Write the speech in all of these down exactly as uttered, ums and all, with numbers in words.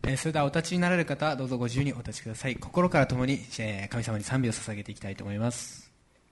えー、それではお立ちになられる方はどうぞご自由にお立ちください。心から共に、えー、神様に賛美を捧げていきたいと思います。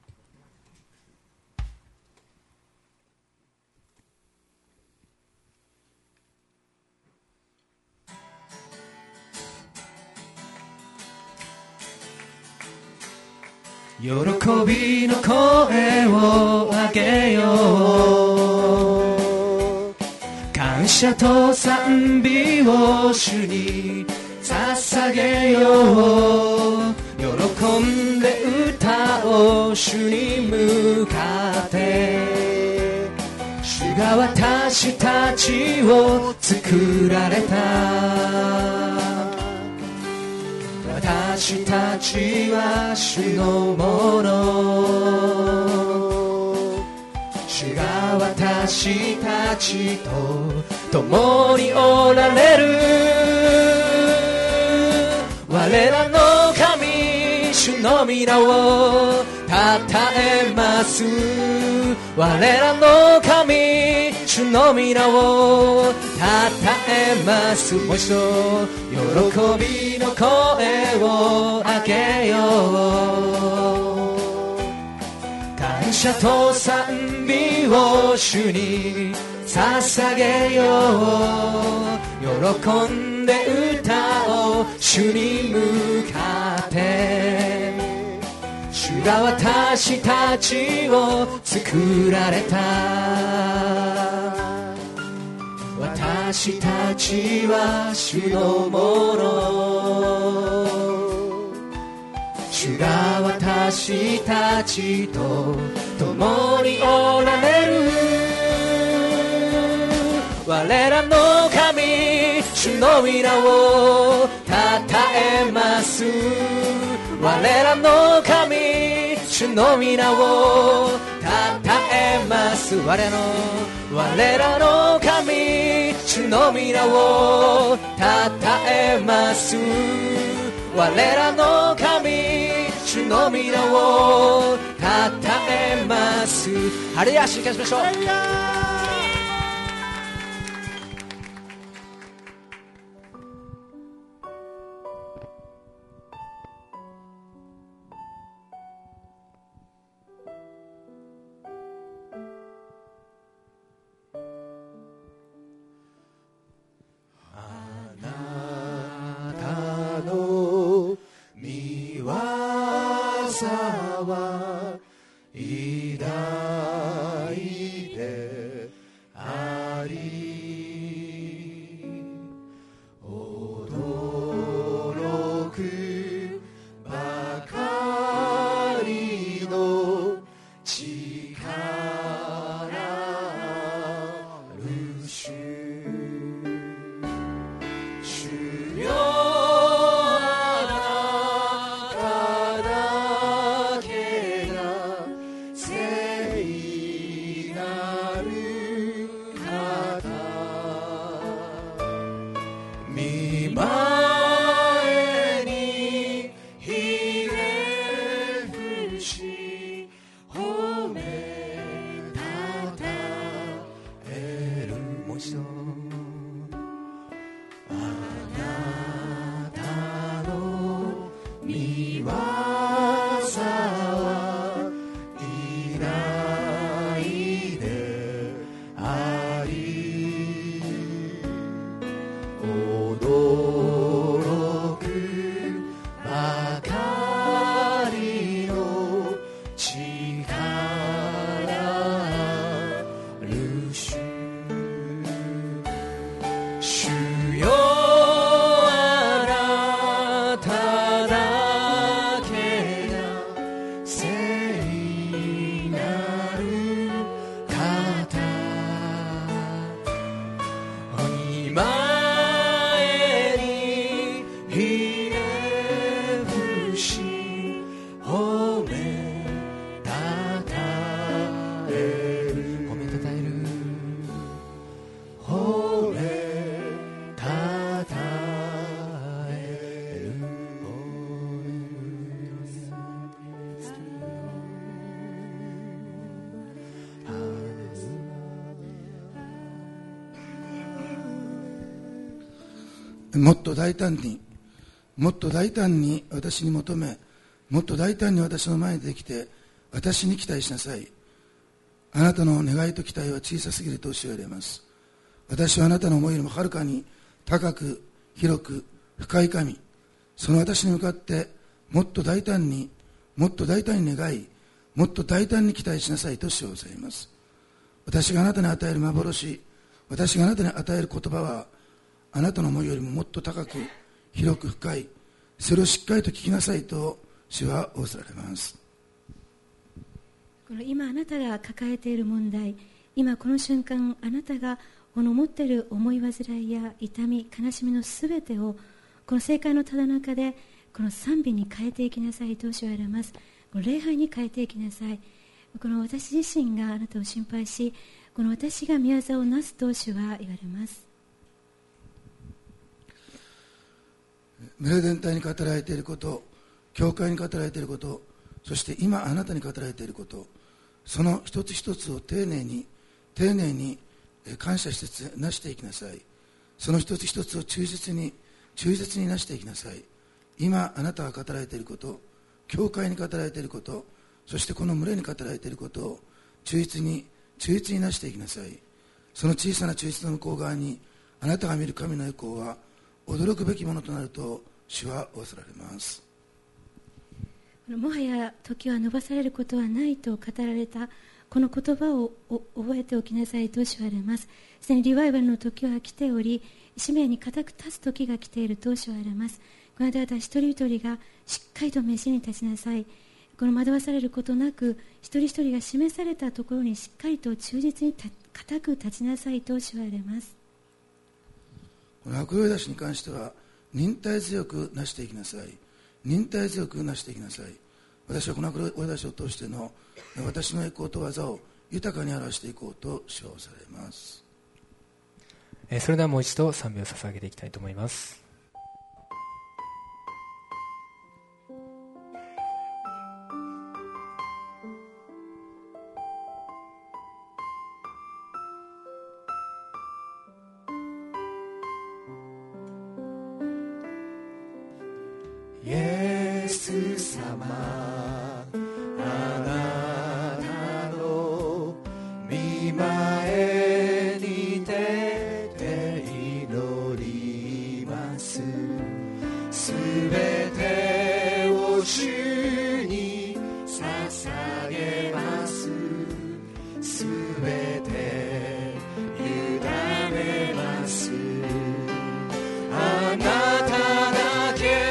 喜びの声を上げよう、感謝と賛美を主に捧げよう、喜んで歌おう主に向かって、主が私たちを作られた、私たちは主のもの、主が私たちと共におられる、我らの神主の皆をたたえます、我らの神主の皆をたたえます。もう一度喜びの声を上げよう、感謝と賛美を主に捧げよう、喜んで歌おう主に向かって、主が私たちを作られた、私たちは主のもの、主が私たちと共におられる、我らの神主の皆をたたえます、我らの神主の皆をたたえます、我の我らの神主の皆をたたえます、我らの神主の皆をたたえます。ハレルヤ、しましょう。 君もっと大胆にもっと大胆に私に求め、もっと大胆に私の前にできて私に期待しなさい。あなたの願いと期待は小さすぎると主は言われます。私はあなたの思いよりもはるかに高く広く深い神、その私に向かってもっと大胆にもっと大胆に願い、もっと大胆に期待しなさいと主は教えます。私があなたに与える幻、私があなたに与える言葉はあなたの思いよりももっと高く広く深い、それをしっかりと聞きなさいと主は仰せられます。 この今あなたが抱えている問題、今この瞬間あなたがこの持っている思い煩いや痛み悲しみのすべてをこの正解のただ中でこの賛美に変えていきなさいと主は言われます。この礼拝に変えていきなさい。この私自身があなたを心配し、この私が御業をなすと主は言われます。 群れ全体に語られていること、教会に語られていること、そして今あなたに語られていること、その一つ一つを丁寧に丁寧に感謝してなしていきなさい。その一つ一つを忠実に忠実になしていきなさい。今あなたが語られていること、教会に語られていること、そしてこの群れに語られていることを忠実に忠実になしていきなさい。その小さな忠実の向こう側にあなたが見る神の栄光は驚くべきものとなると主は仰せられます。 もはや時は延ばされることはないと語られたこの言葉を覚えておきなさいと主は言われます。すでにリバイバルの時は来ており、使命に固く立つ時が来ていると主は言われます。この間一人一人がしっかりと飯に立ちなさい。この惑わされることなく一人一人が示されたところにしっかりと忠実に固く立ちなさいと主は言われます。 この悪霊出しに関しては忍耐強くなしていきなさい。忍耐強くなしていきなさい。私はこの悪霊出しを通しての私の栄光と技を豊かに表していこうと主は仰せられます。 それではもう一度賛美を捧げていきたいと思います。イエス様、あなたの御前にてて祈ります。すべてを主に捧げます。すべて委ねます。あなただけ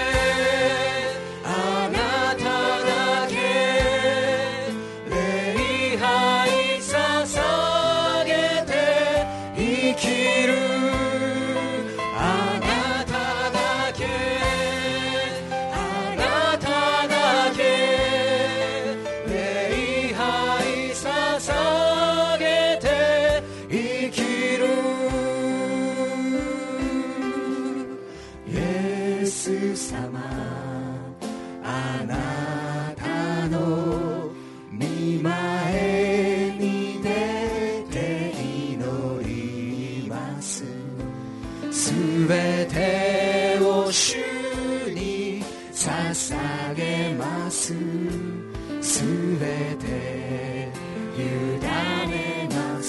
すべて委ねます。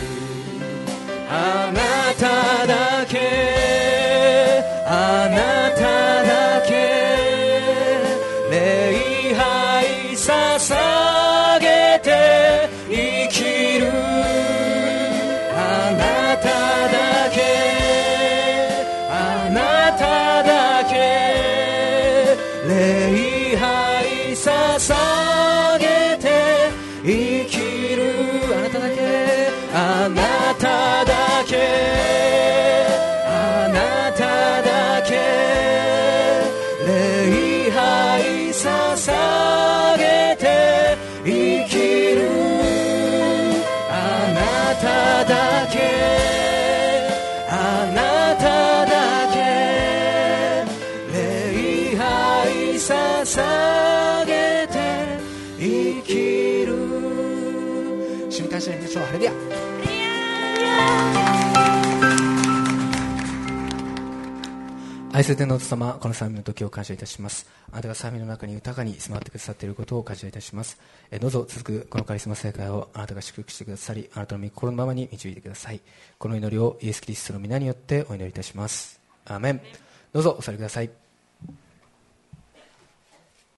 あなただけ、あなただけ礼拝捧げて生きる。あなただけ、あなただけ礼拝捧げて生きる。あなただけ、あなただけ、あなただけ礼拝捧げて生きる。あなただけ、あなただけ礼拝捧げて生きる。主に感謝いたしましょう。ハレルヤ。 愛する天のお父様、この賛美の時を感謝いたします。あなたが賛美の中に豊かに住まってくださっていることを感謝いたします。えどうぞ続くこのカリスマ聖会をあなたが祝福してくださり、あなたの御心のままに導いてください。この祈りをイエス・キリストの皆によってお祈りいたします。アーメン。どうぞお座りください。